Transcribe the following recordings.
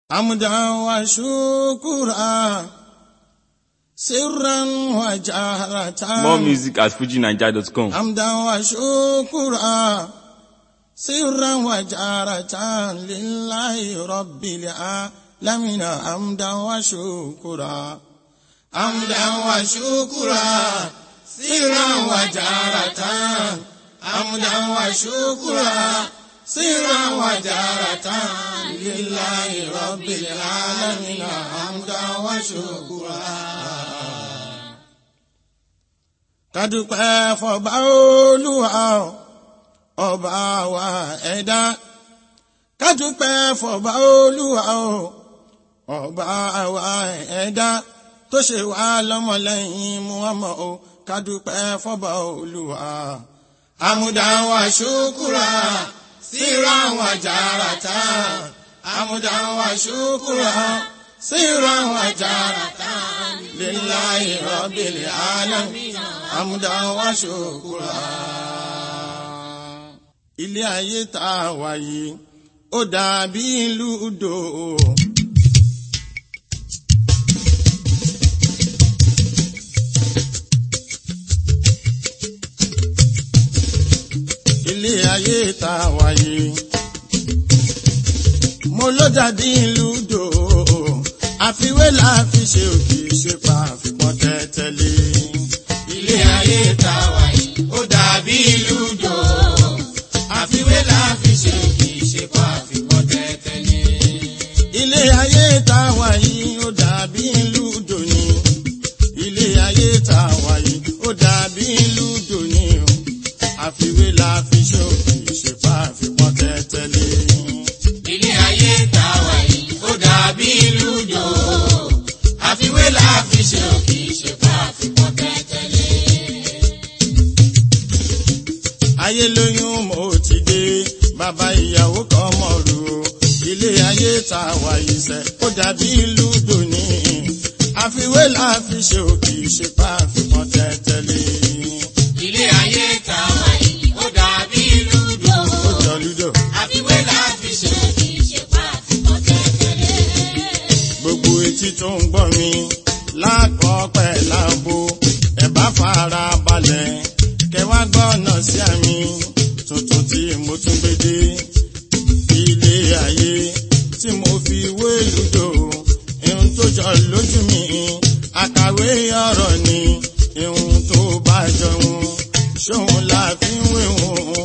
حمدا وشكرا سرا وجهرة. More music at FujiNiger.com. حمدا وشكرا سرا وجهرة لله رب العالمين. حمدا وشكرا حمدا وشكرا سرا وجهرة. حمدا وشكرا سرا وجهرة لله رب العالمين. حمدا وشكرا. Kádúpẹ́ fọ́ba Olúwa ọba wa ẹ̀dá. Kádúpẹ́ fọ́ba Olúwa ọba wa ẹ̀dá tó ṣe wá lọ́mọlẹ́yìn Muhammad o. Kádúpẹ́ fọ́ba Olúwa. Hamdan wa shukura sirran wa jaratan. Hamdan wa shukura sirran wa jaratan lillahi rabbil alamin. Hamdan wa shukura. Ilé ayé tá a wà yìí ó dàbí lúdò. Ilé ayé tá a wà yìí mo ló dàbí lúdò. Àfiwé la fi ṣe òkè ṣe pa àfikún tẹ́tẹ́lé. Ilé ayé tá a wà yìí ó dàbí lúdò. Àfiwé la fi ṣe òkè ṣe pa àfikún tẹ́tẹ́lé. Ilé ayé tá a wà yìí ó dàbí lúdò ni. Ilé ayé tá a wà yìí ó dàbí lúdò ni. Àfiwé la fi ṣe òkè ṣe pa àfikún tẹ́tẹ́lé. Ilé ayé tá a wà yìí ó dàbí lúdò. Àfiwé la fi ṣe òkè ṣe pa àfikún tẹ́tẹ́lé. Ayé lóyún mo ti dé bàbá ìyàwó kan mọ̀rú. Ilé ayé tá a wà yìí sẹ́ ó dàbí lúdò ni. Àfiwé la fi ṣe òkè ṣe pa àfikún tẹ́tẹ́lé. Ilé ayé tá a wà yìí ó dàbí lúdò. Ó jọ lúdò. Àfiwé la fi ṣe òkè ṣe pa àfikún tẹ́tẹ́lé. Gbogbo etí tó ń gbọ́ mi lákọ̀ọ́pẹ́ láàbò ẹ bá fara balẹ̀ kẹwàá gbọ́nà sí àmì tuntun tí mo tún gbé dé. Ilé ayé tí mo fi wé lúdò ihun tó jọ lójú mi àkàwé ọ̀rọ̀ ni. Ihun tó bá jọun ṣóhun la fi ń wéhun.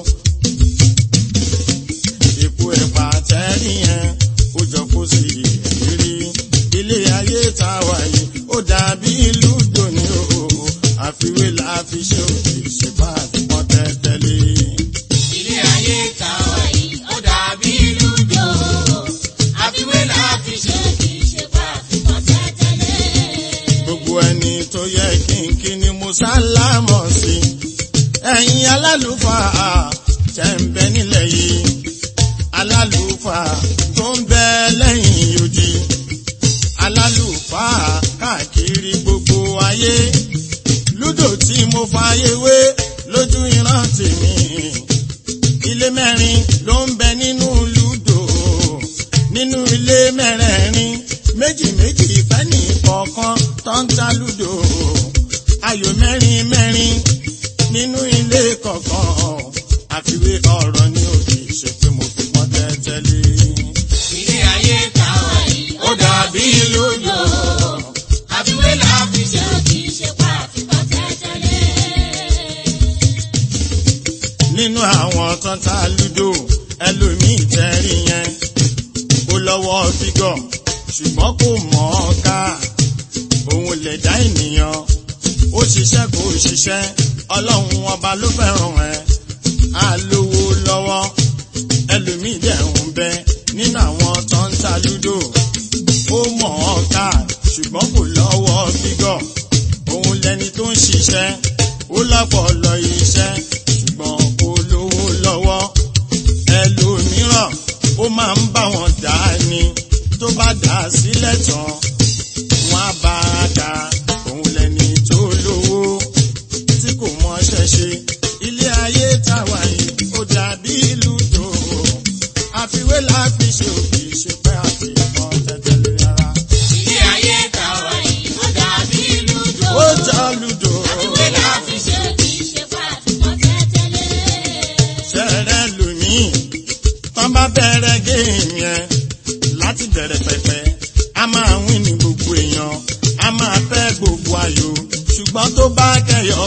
Ipò ẹ̀pà tẹ́rí yẹn ó jọ kó sí ìrírí. Ilé ayé tá a wà yìí ó dàbí lúdò ni o. Àfiwé la fi ṣe òkè ṣe bá àfikún tẹ́tẹ́lé. Ilé ayé tá a wà yìí ó dàbí lúdò. Àfiwé la fi ṣe òkè ṣe bá àfikún tẹ́tẹ́lé. Gbogbo ẹni tó yẹ kínkí ni mo sálámọ̀ sí. Ẹ̀yin alálùfáà tẹ́ ń bẹ nílẹ̀ yìí. Alálùfáà tó ń bẹ lẹ́yìn odi. Alálùfáà káàkiri gbogbo ayé. Lúdò tí mo fàyè wé lójú ìran tèmi. Ilé mẹ́rin ló ń bẹ nínú lúdò. Nínú ilé mẹ́rẹ̀ẹ̀rin méjì méjì fẹ́ni kọ̀ọ̀kan tó ń ta lúdò. Ayò mẹ́rin mẹ́rin nínú ilé kọ̀ọ̀kan. Àfiwé ọ̀rọ̀ ni ó kì í ṣe pé mo fi pọ́n tẹ́tẹ́lé. Ilé ayé tá a wà yìí ó dàbí lúdò. Àfiwé la fi ṣe òkè ṣe pa àfikún tẹ́tẹ́lé. Nínú àwọn tó ń ta lúdò ẹlòmíì tẹ́rí yẹn ó lọ́wọ́ fígọ̀ ṣùgbọ́n kò mọ̀ ọ́ ká. Òun lè dá ènìyàn ó ṣiṣẹ́ kò ṣiṣẹ́ Ọlọ́run ọba ló fẹ́ràn ẹ̀. Á lówó lọ́wọ́ ẹlòmíì dẹ̀ ń bẹ nínú àwọn tó ń ta lúdò. Ó mọ̀ ọ́ ká ṣùgbọ́n kò lọ́wọ́ fígọ̀. Òun lẹni tó ń ṣiṣẹ́ ó lọ́pọlọ iṣẹ́ ṣùgbọ́n kò lówó lọ́wọ́. Ẹlòmíràn ó máa ń bá wọn dà ní tó bá dà sílẹ̀ tán wọ́n á bá a dà. Òun lẹni tó lówó tí kò mọṣẹ́ ṣe. Ilé ayé tá a wà yìí ó dàbí lúdò. Àfiwé la fi ṣe òkè ṣe pé àfikún tẹ́tẹ́lé. láti bẹ̀rẹ̀ pẹ̀pẹ̀ a máa wí ní gbogbo èèyàn a máa fẹ́ gbogbo ayò ṣùgbọ́n tó bá kẹyọ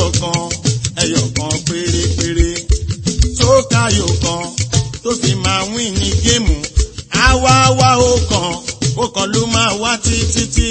kan pérépéré tó káyò kan tó fi máa wí ní géèmù àwa ó kàn ló máa wá títí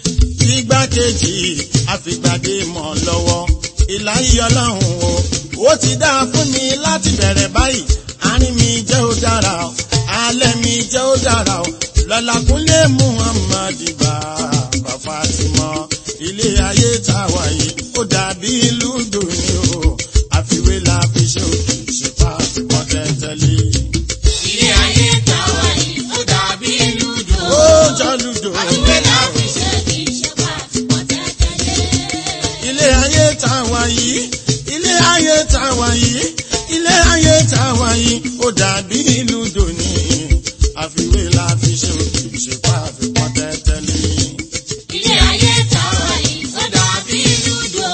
igbákejì àfìgbàdé mọ́ lọ́wọ́ ìláyé ọlọ́run ó ti dáa fún mi láti bẹ̀rẹ̀ báyìí àárín mi jẹ́ ó dára alẹ́ mi jẹ́ ó dára lọ́la Kúnlé Muhammad bàbá Fatima ilé ayé tàwa yìí ó dàbí lúdò ní o àfiwé la fi ṣe òkè ṣe pàtìkọ́ tẹ́tẹ́lé. Ilé ayé tàwa yìí ó dàbí lúdò. Ó jọ lúdò. Àfiwé la fi ṣe kì í ṣe pàtìkọ́ tẹ́tẹ́lé. Ilé ayé tàwa yìí, ilé ayé tàwa yìí, ilé ayé tàwa yìí ó dàbí lúdò ní àfiwé la fi ṣe òkè ṣe pàtìkọ́ tẹ́tẹ́lé. Ilé ayé tàwa yìí ó dàbí lúdò.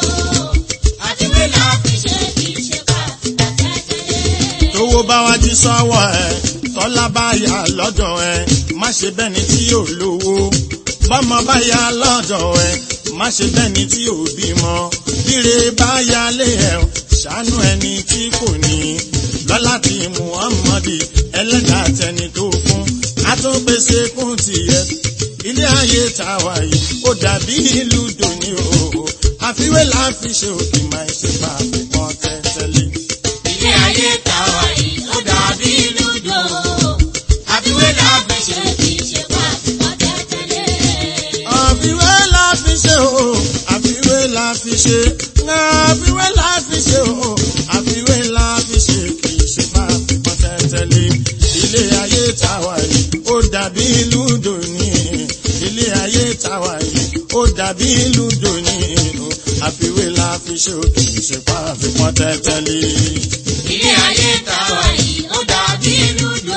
Àfiwé la fi ṣe kì í ṣe pàtìkọ́ tẹ́tẹ́lé. Tówó bá wá jí sọ́wọ́ ẹ tọ́lá bá yà lọ́dọ̀ ẹ má ṣe bẹ́ni tí yóò lówó bọ́mọ bá yà lọ́dọ̀ ẹ má ṣe bẹ́ni tí yóò bímọ bíre bá yà lé ẹ ṣàánú ẹni tí kò ní lọ́lá tí Muhammadi ẹlẹ́dàá tẹni tó fún àtúnpèsè kún tiẹ̀ ilé ayé tàwa yìí ó dàbí lúdò ní o àfiwé la fi ṣe òkè máa ṣe bá àfikún tẹ́tẹ́lé. Ilé ayé tàwa yìí ó dàbí lúdò. Àfiwé la fi ṣe kì í ṣe pàtìkọ́ tẹ́tẹ́lé. Àfiwé la fi ṣe o, àfiwé la fi ṣe, àfiwé la fi ṣe o, àfiwé la fi ṣe kì í ṣe pàtìkọ́ tẹ́tẹ́lé. Ilé ayé tàwa yìí ó dàbí lúdò ní. Ilé ayé tàwa yìí ó dàbí lúdò ní. Àfiwé la fi ṣe o kì í ṣe pàtìkọ́ tẹ́tẹ́lé. Ilé ayé tàwa yìí ó dàbí lúdò.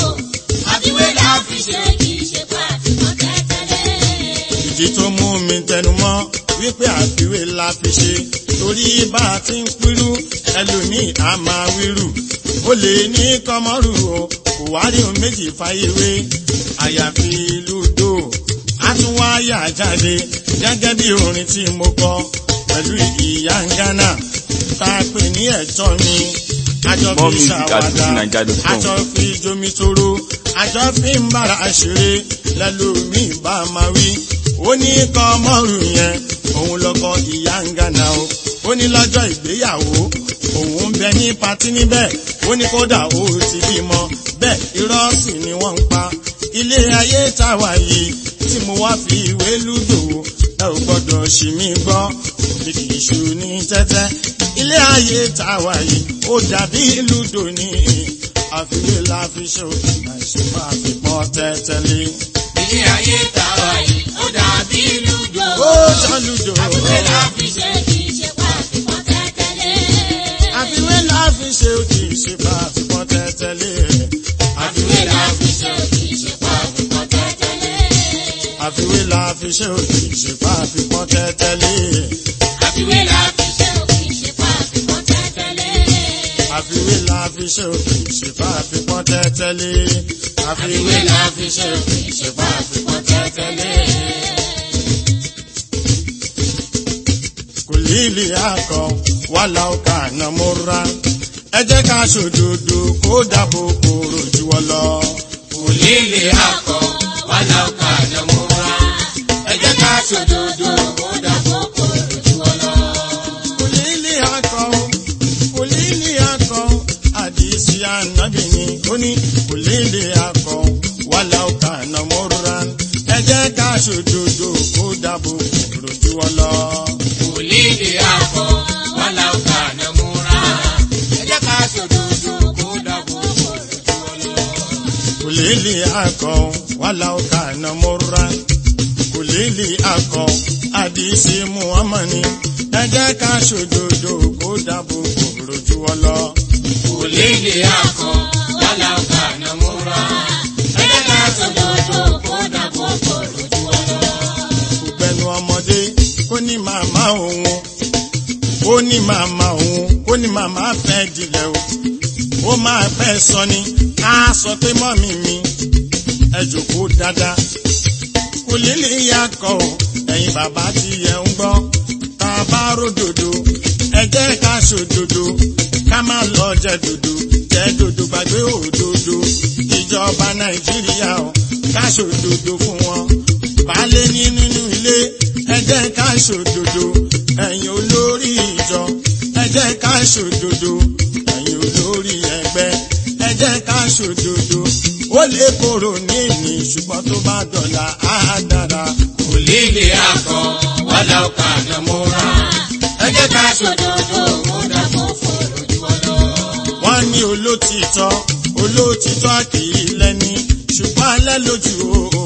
Àfiwé la fi ṣe kì í ṣe pàtìkọ́ tẹ́tẹ́lé. Ìdí tó mú mi tẹnumọ́ wípé àfiwé la fi ṣe torí bá a ti ń pírú ẹlòmíì á máa wírù ó lè ní kọmọrù o kò wá rí ohun méjì fáyéwé àyàfi lúdò á tún wá yà jáde gẹ́gẹ́ bí orin tí mo kọ pẹ̀lú ìyá ń Ghana tá a pè ní ẹ̀tọ́ mi àjọ fi ṣàwádà àjọ fi jomi toro àjọ fi ń bára ṣeré lẹ́lòmíì bá máa wí ó ní kọmọrù yẹn òun lọkọ ìyá ń Ghana o ó ní lọ́jọ́ ìgbéyàwó òun ń bẹ ní patí níbẹ̀ ó ní kódà ó ti bímọ bẹ́ẹ̀ irọ́ sì ni wọ́n ń pa ilé ayé tàwa yìí tí mo wá fi ìwé lúdò ẹ ò gbọ́dọ̀ ṣì mí gbọ́ bí kì í ṣu ní tẹ́tẹ́ ilé ayé tàwa yìí ó dàbí lúdò ní àfiwé la fi ṣe òkè àìṣèpá àfipọ́ tẹ́tẹ́lé. Ilé ayé tàwa yìí ó dàbí lúdò. Ó jọ lúdò. Àfiwé la fi ṣe kì í ṣe pàtìkọ́ tẹ́tẹ́lé. Àfiwé la fi ṣe kì í ṣe pàtìkọ́ tẹ́tẹ́lé. Àfiwé la fi ṣe kì í ṣe pàtìkọ́ tẹ́tẹ́lé. Àfiwé la fi ṣe kì í ṣe pàtìkọ́ tẹ́tẹ́lé. Àfiwé la fi ṣe kì í ṣe pàtìkọ́ tẹ́tẹ́lé. Àfiwé la fi ṣe kì í ṣe pàtìkọ́ tẹ́tẹ́lé. Àfiwé la fi ṣe kì í ṣe pàtìkọ́ tẹ́tẹ́lé. Kùlìlì akọ wàlà ọkà nàmúra ẹ jẹ́ ká ṣòdodo kó dàbò kòrò jù wọ́n lọ. Kùlìlì akọ wàlà ọkà nàmúra ẹ jẹ́ ká ṣòdodo kó dàbò kòrò jù wọ́n lọ. Kùlìlì akọ àdìsí ànábì ni ó ní kùlìlì akọ wàlà ọkà nàmúra ẹ jẹ́ ká ṣòdodo kó dàbò kòrò jù wọ́n lọ. Kùlìlì akọ wàlà ọkà nàmúra ẹ jẹ́ ká ṣòdodo kó dàbò kòrò jù wọ́n lọ. Kùlìlì akọ wàlà ọkà nàmúra kùlìlì akọ àdìsí Muhammadi ẹ jẹ́ ká ṣòdodo kó dàbò kòrò jù wọ́n lọ. Kùlìlì akọ wàlà ọkà nàmúra ẹ jẹ́ ká ṣòdodo kó dàbò kòrò jù wọ́n lọ. Gbẹ̀nu ọmọdé kó ní màmá òun ó ní màmá òun ó ní màmá fẹ́ dilẹ̀ o ó máa fẹ́ sọ ni á sọ pé mọ́mì mi ẹ jókòó dáadáa. Kò lílì yakọ̀ ẹ̀yin bàbá tí ẹ ń gbọ́. Tá a bá ródòdó ẹ jẹ́ ká ṣòdodo ká má lọ jẹ dòdò jẹ dòdò gbàgbé òdodo. Ìjọba Nàìjíríà o ká ṣòdodo fún wọn. Baálé ní nínú ilé ẹ jẹ́ ká ṣòdodo ẹ̀yin olórí ìjọ ẹ jẹ́ ká ṣòdodo ẹ̀yin olórí ẹgbẹ́ ẹ jẹ́ ká ṣòdodo. Ó lè korò ní ìní ṣùgbọ́n tó bá dọ̀la á dára. Kò lílì akọ wàlá ọkà àdàmúra. Ẹ jẹ́ ká ṣòdodo kó dàbọ̀ fòrò jù ọ lọ. Wọ́n ní olótìtọ́ kì í lẹ́ni ṣùgbọ́n alẹ́ lójú o.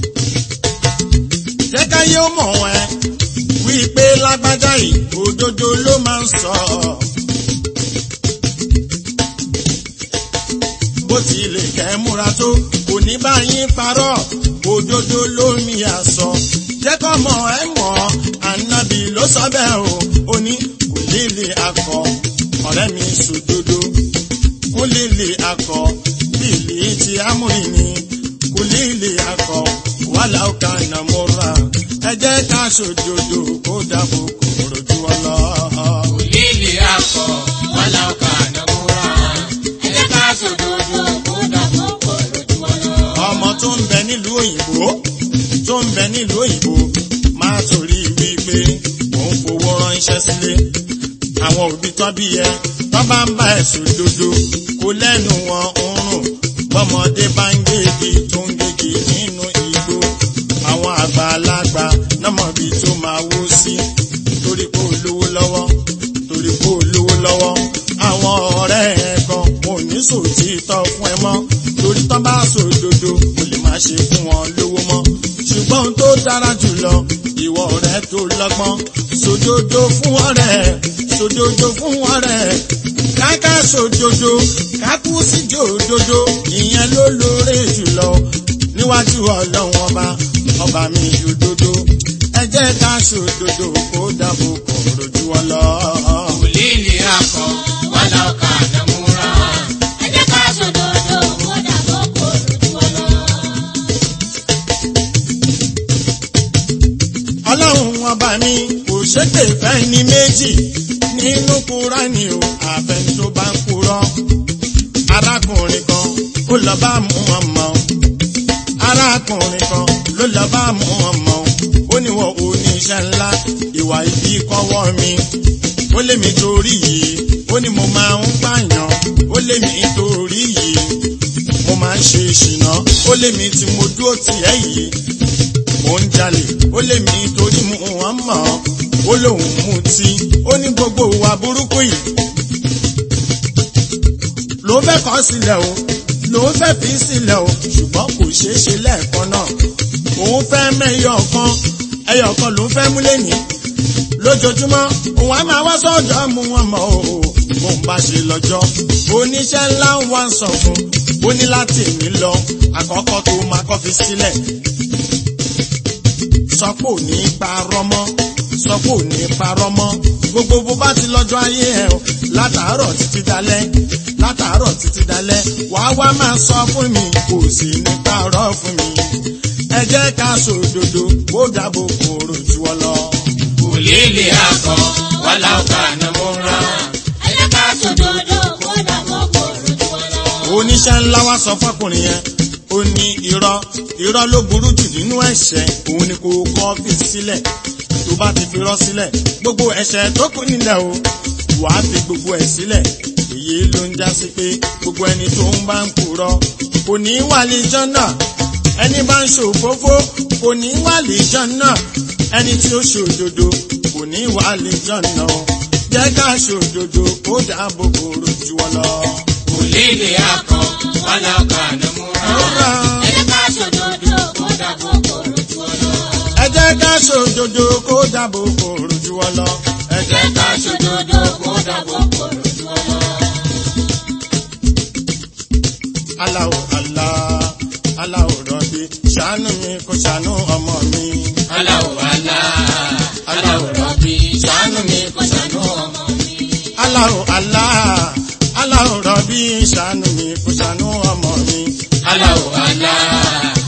Jẹ́ ká yóò mọ̀ ẹ́ wípé lágbájá yìí òdodo ló máa ń sọ. Bó tilẹ̀ kẹ́ múra tó kò ní bá yín parọ́ òdodo ló mi àsọ. Jẹ́ kọ́ mọ̀ ẹ́ mọ̀ ànábì ló sọ bẹ́ẹ̀ o. Ó ní kò lílì akọ ọ̀rẹ́ mi sòdodo. Kò lílì akọ bíìlì tí amúrin ni. Kò lílì akọ wàlá ọkà nàmúra. Ẹ jẹ́ ká ṣòdodo kó dàbò kòrò jù ọ lọ. Kò lílì akọ wàlá ọkà àdàmúra. Ẹ jẹ́ ká ṣòdodo kó dàbọ̀ fòrò jù ọ lọ. Ọmọ tó ń bẹ nílùú òyìnbó máa torí wípé òun fowó ránṣẹ́ sílé. Àwọn òbí tán bí ẹ tán bá ń bá ẹ̀sùn dodo kò lẹ́nu wọn ń rùn. Bọ́mọdé bá ń gégi tó ń gégi nínú igbó. Àwọn àgbàlagbà nọ́mọ̀bí tó máa wó sí torí pé olówó lọ́wọ́. Àwọn ọ̀rẹ́ ẹ̀ kan wọn ò ní sòtítọ́ fún ẹ mọ́ torí tán bá sòdodo kò lè má ṣe fún wọn lówó mọ́. Ṣùgbọ́n ohun tó dára jùlọ ìwọ ọ̀rẹ́ tó lọ́gbọ́n sòdodo fún ọ̀rẹ́ káká sòdodo kákú síjó òdodo ìyẹn ló lóore jùlọ níwájú Ọlọ́run ọba mi òdodo. Ẹ jẹ́ ká sòdodo kó dàbò kòrò jù ọ lọ. Kò lílì akọ wàlá ọkà àdàmúra. Ẹ jẹ́ ká ṣòdodo kó dàbọ̀ fòrò jù ọ lọ. Ọlọ́run ọba mi kò ṣépè fẹ́ ní méjì nínú Kúránì o àfẹn tó bá ń purọ́. Arákùnrin kan ó lọ bá Muhammad. Arákùnrin kan ló lọ bá Muhammad. Ó ní wọ́n oníṣẹ́ ńlá ìwà ibi kọ́wọ́ mi. Ó lé mi torí yìí ó ní mo máa ń pààyàn. Ó lé mi torí yìí mo máa ń ṣe ṣìnà. Ó lé mi tí mo dúró tì ẹ́ yìí mo ń jalè. Ó lé mi torí Muhammad. Ó lóun mutí. Ó ní gbogbo wa burúkú yìí ló fẹ́ kọ̀ sílẹ̀ o ló fẹ́ fi sílẹ̀ o ṣùgbọ́n kò ṣeé ṣe lẹ́ẹ̀kan náà. Òun fẹ́ mẹ́yọ̀ kan ẹyọ kan ló fẹ́ múlẹ̀ ní lójoojúmọ́. Òun á máa wá sọ́dọ̀ mú wọn mọ́ o bóun bá ṣe lọ́jọ́. Oníṣẹ́ ńlá ń wá ń sọ fún ó ní láti èmi lọ àkọ́kọ́ tó máa kọ́ fi sílẹ̀. Sọ́pò ní parọ́ mọ́ gbogbo bó bá ti lọ́jọ́ ayé ẹ̀ o látàárọ̀ títí dalẹ́ wá máa sọ fún mi kò sí ní parọ́ fún mi. Ẹ jẹ́ ká sòdodo kó dàbò kòrò jù ọ lọ. Kò lílì akọ wàlá ọkà àdàmúra. Ẹ jẹ́ ká ṣòdodo kó dàbọ̀ fòrò jù ọ lọ. Oníṣẹ́ ńlá wá sọ fọ́kùnrin yẹn ó ní irọ́ ló burú jù nínú ẹ̀ṣẹ̀. Òun ni kò kọ́ fi sílẹ̀. Tó bá ti fi irọ́ sílẹ̀ gbogbo ẹ̀ṣẹ̀ tó kù nílẹ̀ o wàá fi gbogbo ẹ̀ sílẹ̀. Èyí ló ń já sí pé gbogbo ẹni tó ń bá ń purọ́ kò ní wà lè jọ́nà. Ẹni bá ń ṣòfófó kò ní wà lè jọ́nà. Ẹni tí ó ṣòdodo kò ní wà lè jọ́nà. Jẹ́ ká ṣòdodo kó dàbò kòrò jù ọ lọ. Kò lílì akọ wàlá ọkà àdàmúra. Ẹ jẹ́ ká ṣòdodo kó dàbọ̀ fòrò jù ọ lọ. Ẹ jẹ́ ká ṣòdodo kó dàbò kòrò jù ọ lọ. Ẹ jẹ́ ká ṣòdodo kó dàbọ̀ fòrò jù ọ lọ. Allahu Allah, Allahu Rabbi, ṣàánú mi kó ṣàánú ọmọ mi. Allahu Allah, Allahu Rabbi, ṣàánú mi kó ṣàánú ọmọ mi. Allahu Allah, Allahu Rabbi, ṣàánú mi kó ṣàánú ọmọ mi. Allahu Allah,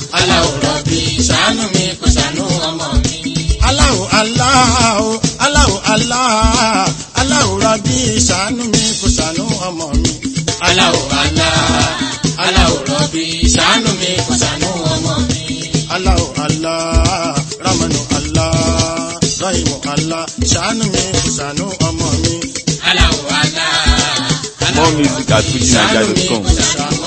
Allahu Allahu Allah Allahu Rabbi ṣàánú mi kó ṣàánú ọmọ mi. Allahu Allah, Allahu Rabbi ṣàánú mi kó ṣàánú ọmọ mi. Allahu Allah Ramanu Allah Rahimu Allah ṣàánú mi kó ṣàánú ọmọ mi. Allahu Allah, More music at FujiNiger.com. Ṣàánú